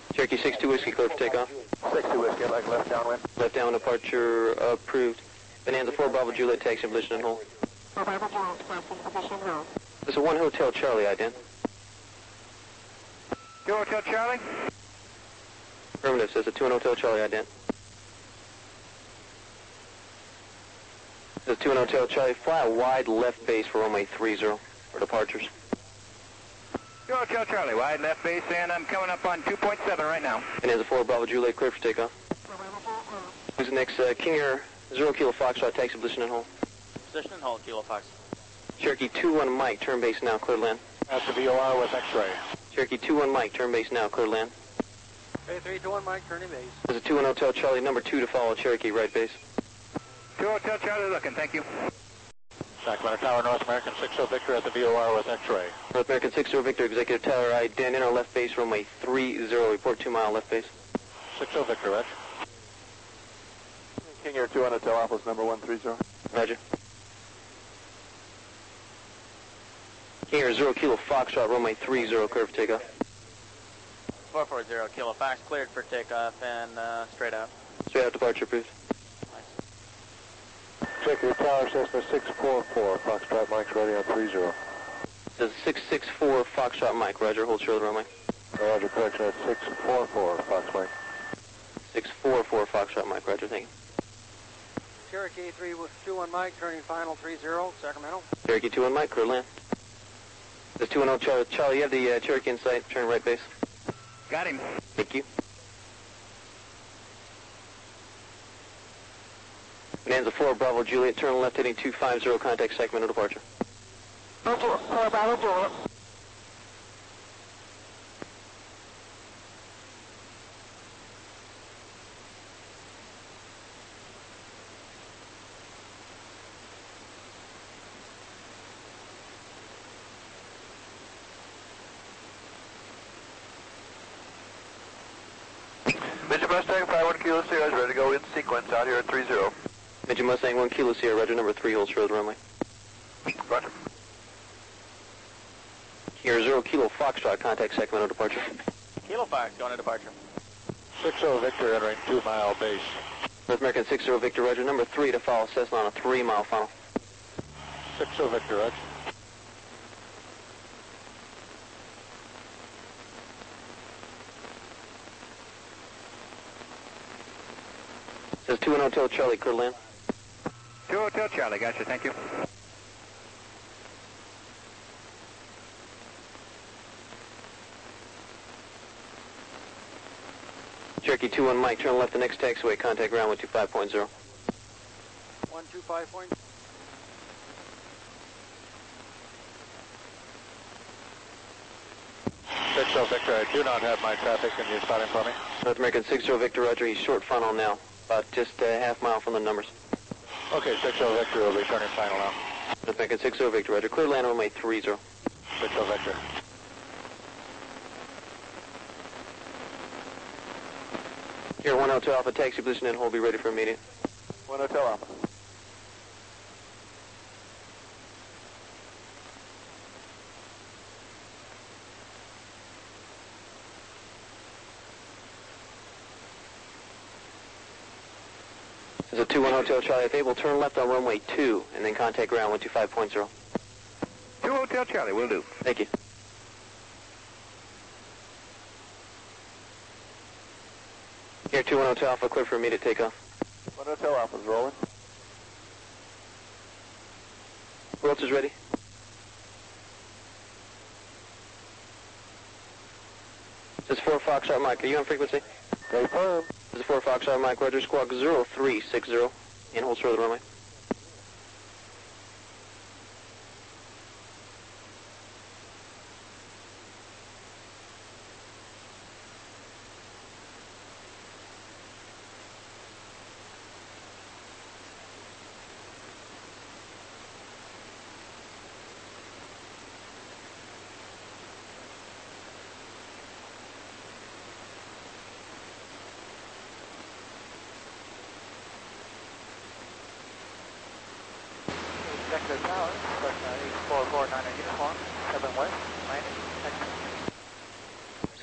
Cherokee 6-2 Whiskey, clear for takeoff. 6-2 Whiskey, I'd like left downwind. Left downwind departure approved. Bonanza 4 Bravo Juliet, taxi in position and hold. 4 Bravo Juliet, taxi in position and hold. This is 1 Hotel Charlie, ident. 2 Hotel Charlie. Affirmative, says a 2 Hotel Charlie, ident. Says 2 Hotel Charlie, fly a wide left base for runway 30 for departures. 2 Hotel Charlie, wide left base, and I'm coming up on 2.7 right now. Bonanza 4 Bravo Juliet, clear for takeoff. Who's the next? King Air 0 Kilo Foxtrot, taxi position and hold. Position and hold, Kilo Fox. Cherokee 2-1 Mike, turn base now, clear land. That's the VOR with X-ray. Cherokee 2-1 Mike, turn base now, clear land. Okay, 3-1 Mike, turning base. There's a 2-1 Hotel Charlie, number 2 to follow, Cherokee, right base. 2 Hotel Charlie looking, thank you. Sacramento Tower, North American 60 Victor at the VOR with X-ray. North American 60 Victor, Executive Tower, ident in our left base, runway 30, report 2 mile left base. 60 Victor, Reg. King Air 2 on Hotel Office, number 130. Roger. King Air 0 Kilo Foxtrot, runway 30, clear for takeoff. 440 Kilo Fox, cleared for takeoff and straight out. Straight out departure approved. Check your tower, Cessna 644, Foxtrot Mike's ready on 30. Says 664 Foxtrot Mike, roger, hold short of the runway. Roger, correction at 644, Fox Mike. 644 Foxtrot Mike, roger, thank you. Cherokee 3-1 Mike, turning final 30, Sacramento. Cherokee 2-1 Mike, clear land. This 2-1 Charlie, you have the Cherokee in sight, turn right base. Got him. Thank you. Bonanza 4 Bravo Juliet, turn left heading 250, contact Sacramento departure. 4 Bravo Juliet. Midget Mustang 51 Kilo Sierra is ready to go in sequence out here at 30. Midget Mustang 1 Kilo Sierra, roger, number 3, hold short of the runway. Roger. Here 0 Kilo Foxtrot, contact Sacramento departure. Kilo Fox, going to departure. 60 Victor entering 2 mile base. North American 60 Victor, roger, number 3 to follow Cessna on a 3 mile funnel. 60 Victor, Reg. Says 2-1 Hotel Charlie, clear land. 2 Hotel Charlie, gotcha, thank you. Cherokee 2-1 Mike, turn left the next taxiway, contact ground 125.0. 125 point. Victor, I do not have my traffic. Can you spot him for me? North American 60 Victor, roger, he's short funnel now, about just a half mile from the numbers. Okay, 60 Victor will be turning final now. North American 60 Victor, roger, clear land runway 30. 60 Victor. Here 1 Hotel Alpha, taxi position and hold, be ready for immediate. 1 Hotel Alpha. This is a 2-1 Hotel Charlie, if able, turn left on runway 2 and then contact ground 125.0. 2 Hotel Charlie, will do. Thank you. Here 2-1 Hotel Alpha, clear for immediate takeoff. 1 Hotel Alpha's rolling. Who else is ready? This is 4 Foxtrot Mike, are you on frequency? Very firm. This is 4 Foxtrot Mike, roger, squawk 0360, and hold short of the runway.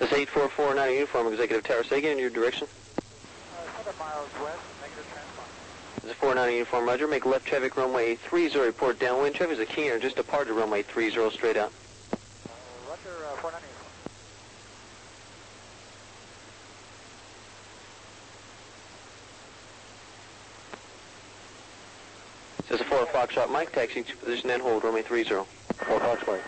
This 8449 uniform, Executive Tower Sagan, in your direction. 7 miles west, negative transponder. This is 49 uniform, roger. Make left traffic runway 30, report downwind. Traffic is a King Air, just departed runway 30, straight out. Roger, 49 uniform. This is 4 Foxtrot Mike, taxiing to position and hold, runway 30. 4 Fox Mike.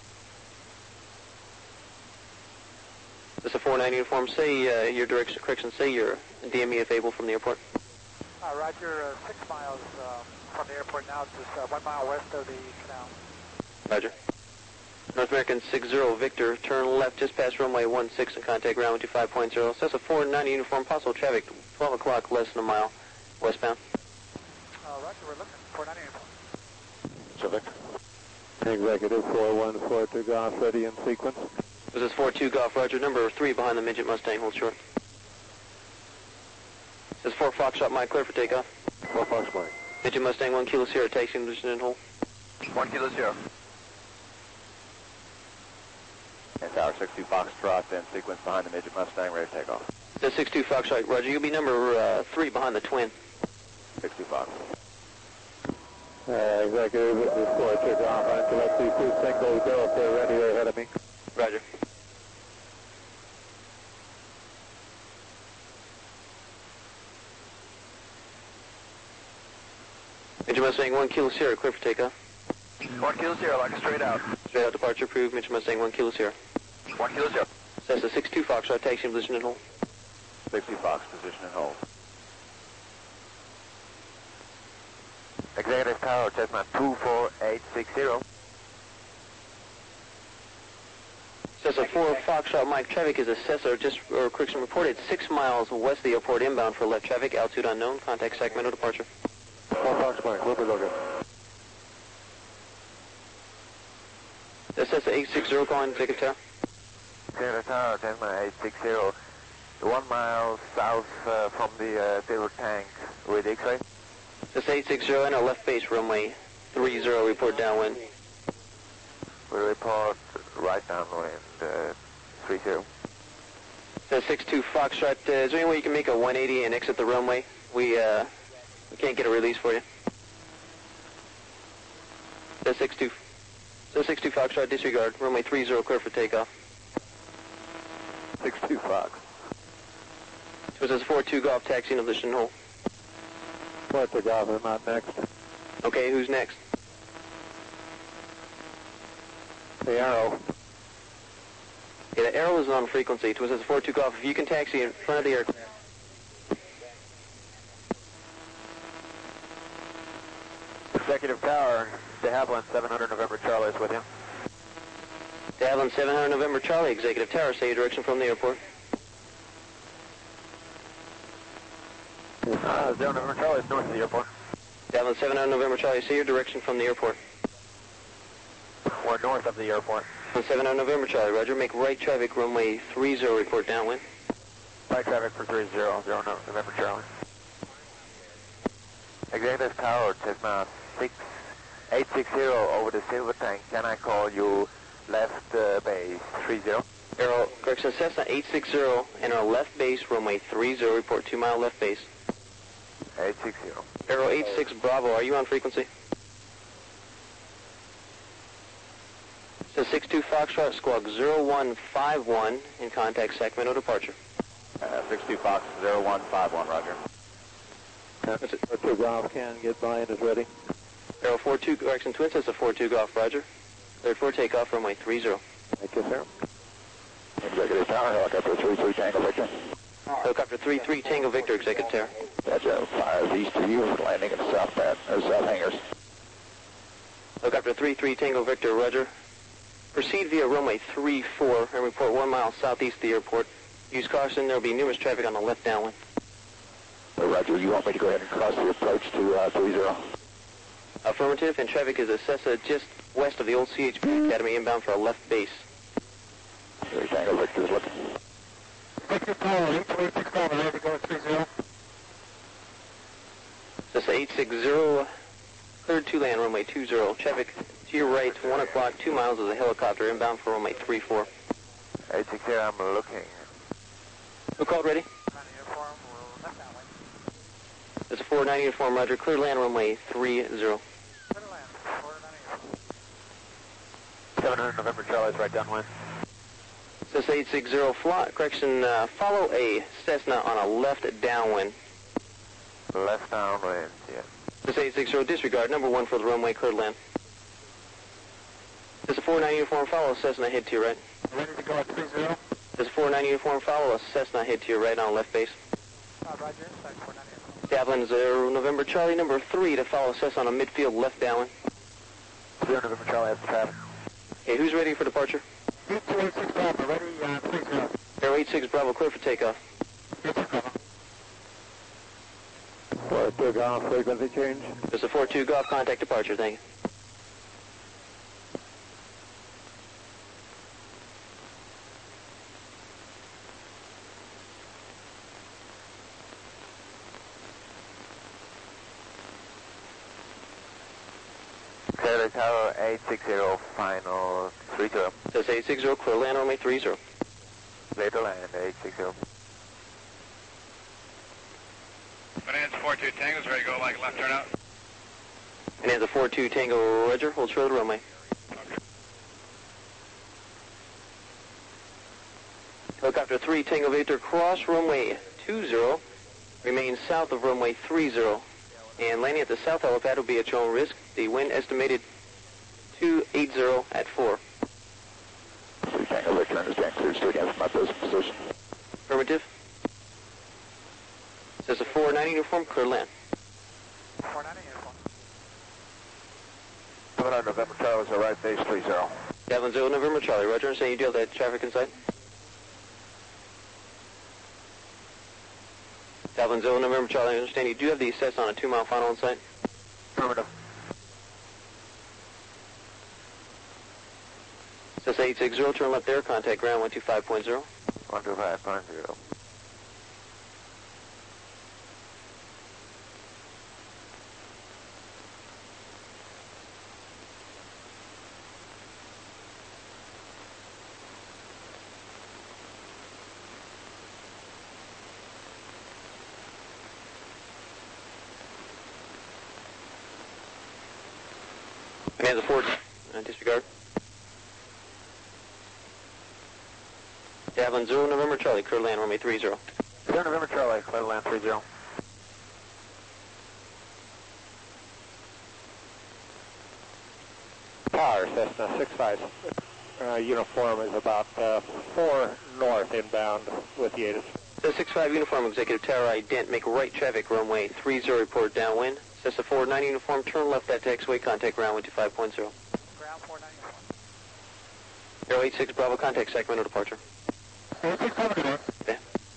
This is 49 uniform, say your direction, correction, say your DME if able from the airport. Roger, 6 miles from the airport now, just 1 mile west of the canal. Roger. North American 60 Victor, turn left just past runway 16 and contact ground 25.0. Cessna 490 uniform, possible traffic 12 o'clock, less than a mile, westbound. Roger, we're looking for 49 uniform. So Victor. Executive 4142 Golf, ready in sequence. This is 42 Golf, roger, number 3 behind the Midget Mustang, hold short. This is 4 Foxtrot Mike, clear for takeoff. 4 Fox Mike. Midget Mustang 1 Kilo Sierra, taxiing position and hold. 1 Kilo Sierra. And Tower 62 Foxtrot, in sequence behind the Midget Mustang, ready to take off. This is 62 Foxtrot, roger, you'll be number 3 behind the Twin. 62 Fox. Executive, this is 42 Golf, on select 22 single go if they're ready, they're ahead of me. Roger. Midget Mustang 1 Kilo Sierra, clear for takeoff. 1 Kilo Sierra, like a straight out. Straight out departure approved, Midget Mustang 1 Kilo Sierra. 1 Kilo Sierra. Cessna 62 Foxtrot, taxiing position and hold. 60 Fox, position and hold. Executive Tower, Cessna 24860. Cessna 4 Foxtrot Mike, traffic is a Cessna, correction, reported 6 miles west of the airport inbound for left traffic, altitude unknown, contact Sacramento departure. 4 Fox Mike, we'll be looking. This Cessna 860 calling Executive Tower. Executive Tower, Cessna 860. 1 mile south from the silver tank with X-ray. This 860 and our left base runway 30, report downwind. We report right downwind 30. This 62 Foxtrot, is there any way you can make a 180 and exit the runway? We can't get a release for you. This 62 Foxtrot, disregard, runway 30, clear for takeoff. 62 Fox. This is 42 Golf, taxiing of the Shinhole. 42 Golf, I'm out next. Okay, who's next? The Arrow. Yeah, the Arrow is on frequency. This is 42 Golf. If you can taxi in front of the aircraft. Executive Tower, de Havilland 700 November Charlie is with him. De Havilland 700 November Charlie, Executive Tower, say your direction from the airport. 0 November Charlie is north of the airport. De Havilland 700 November Charlie, say your direction from the airport. We're north of the airport. 700 November Charlie, roger. Make right traffic, runway 30, report downwind. Right traffic for 30, 0 November Charlie. Executive Tower, Cessna 860 over the silver tank. Can I call you left base 30? Arrow, correction, Cessna 860 and our left base, runway 30, report 2 mile left base. 860. Arrow 86 Bravo, are you on frequency? So 62 Foxtrot, squawk 0151 in contact Sacramento departure. 62 Fox 0151, roger. 42 Golf, can get by and is ready. Arrow 42, correction, Twin Cessna 42 Golf, roger. Cleared for takeoff, runway 30. Thank you, sir. Executive Tower, helicopter 33 Tango Victor. Helicopter 33 Tango Victor, Executive Tower. That's fires east of you, landing at the south pad, south hangars. Helicopter 33 Tango Victor, roger. Proceed via runway 34 and report 1 mile southeast of the airport. Use caution, there will be numerous traffic on the left downwind. Roger, you want me to go ahead and cross the approach to 30? Affirmative, and traffic is a Cessna just west of the old CHP Academy inbound for a left base. 3 Tango Victor is looking. Victor Tower, 826 Golf, ready to go 30. Cessna 860, cleared to land, runway 20. Traffic to your right, 1 o'clock, 2 miles of the helicopter inbound for runway 34. 860, I'm looking. Who called ready? 90 uniform, we're left downwind. This is 490 uniform, roger. Clear land runway 30. Clear land, 490 uniform. 700 November Charlie's right downwind. This 860 follow a Cessna on a left downwind. Left downwind, yeah. This 860 disregard, number 1 for the runway, cleared land. This is 490 uniform, follow a Cessna, head to your right. Ready to go at 30. This is 490 uniform, follow a Cessna, head to your right on left base. Roger, inside 490 uniform. Dablin 0 November Charlie, number 3 to follow Cessna on a midfield left downwind. 0 November Charlie, has traffic. Okay, who's ready for departure? U286 Bravo, ready, 30. Aero 86 Bravo, clear for takeoff. 42 Golf, frequency change. This is 42 Golf, contact departure, thank you. Clear Tower 860, final 30. This 860, clear land runway 30. Later land 860. Bonanza 42 Tango's ready to go, like left turn out. Bonanza 42 Tango Roger, hold short of the runway. Helicopter 3 Tango Victor, cross runway 20, remain south of runway 30, and landing at the south helipad will be at your own risk. The wind estimated 280 at 4. Tango Victor, understand, clear to against my position. Affirmative. This is a 490 uniform, clear land. 490 uniform. 700 November Charlie's a right base 30. Dablin 0 November Charlie, roger, and saying you do have that traffic in sight. Dablin 0 November Charlie, I understand you do have the assess on a 2-mile final in sight. Affirmative. Assess 860, turn left there, contact ground 125.0. 125.0. Bonanza 4, disregard. Dablin 0 November Charlie, clear land runway 30. 0 November Charlie, clear land 30. Tower, Cessna 65. Uniform is about 4 north inbound with the ATIS. The 65 uniform executive tower ident, make right traffic runway 30, report downwind. Cessna 490 uniform, turn left at taxiway, contact ground 125.0. Ground 490 uniform. Aero 86 Bravo, contact Sacramento departure. 867. Okay.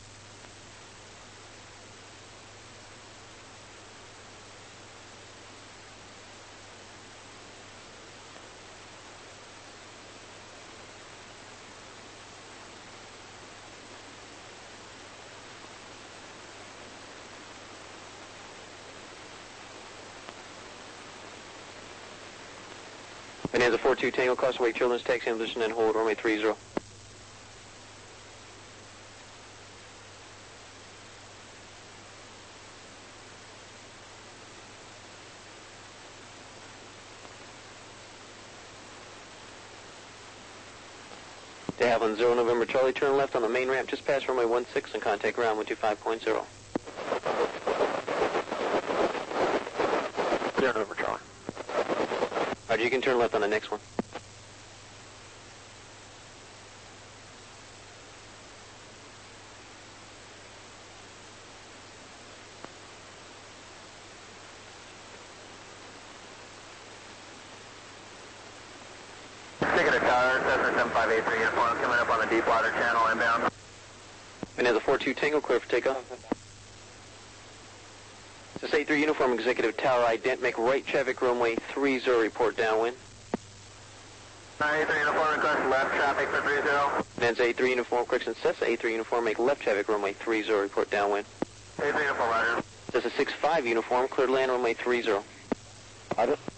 Bonanza 42 Tango, crossway children's taxi in position and hold runway 30. De Havilland 0 November Charlie, turn left on the main ramp just past runway 16 and contact ground 125.0. 0 November Charlie. Roger, you can turn left on the next one. Ticket Tower, Cessna 7583 uniform, coming up on the Deepwater Channel inbound. Bonanza 42 Tango, clear for takeoff. This 83 uniform executive tower ident, make right traffic runway 30, report downwind. 93 uniform, request left traffic for 30. Bonanza 83 uniform, correction, Cessna 83 uniform, make left traffic runway 30, report downwind. 83 uniform, roger. Cessna 65 uniform, cleared land runway 30. Roger.